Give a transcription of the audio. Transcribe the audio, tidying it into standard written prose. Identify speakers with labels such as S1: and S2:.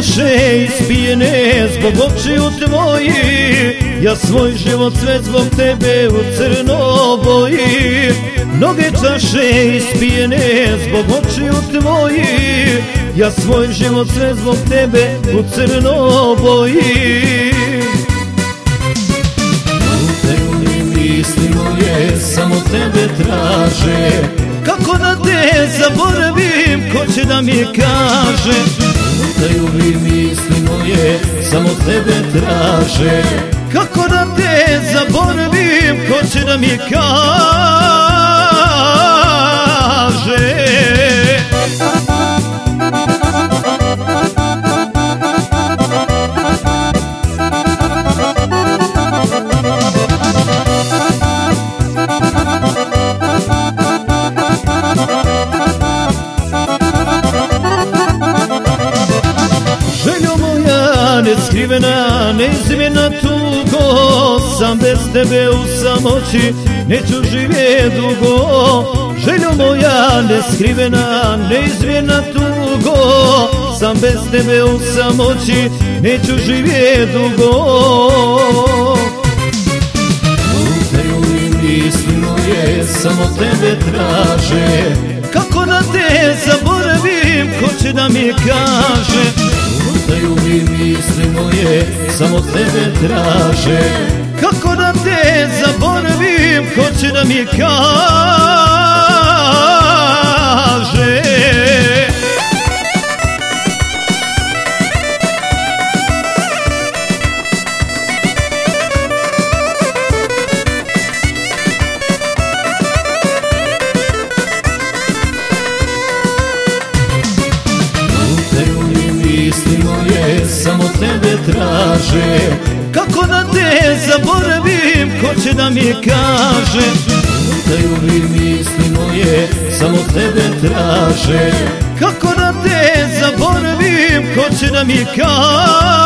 S1: čaše ispijene zbog očiju tvojih, ja svoj život sve zbog tebe u crno boji. Mnoge čaše ispijene zbog očiju tvojih, ja svoj život sve zbog tebe u crno boji. Lutaju mi misli moje, samo tebe traže, kako da te zaboravim, ko će da mi kaže. Lutaju mi misli moje, samo tebe traže, kako da te zaboravim, ko će da mi kaže. Neskrivena, neizmjerna tugo, sam bez tebe u samoći neću živjet dugo. Željo moja neskrivena, neizmjerna tugo, sam bez tebe u samoći neću živjet dugo. Lutaju mi misli moje, samo tebe traže, kako da te zaboravim, ko će da mi kaže. Lutaju mi misli moje, samo tebe traže, kako da te zaboravim, ko će da mi kaže. Samo tebe traže, kako da te zaboravim, ko će da mi kaže. Lutaju mi misli moje, samo tebe traže, kako da te zaboravim, ko će da mi kaže.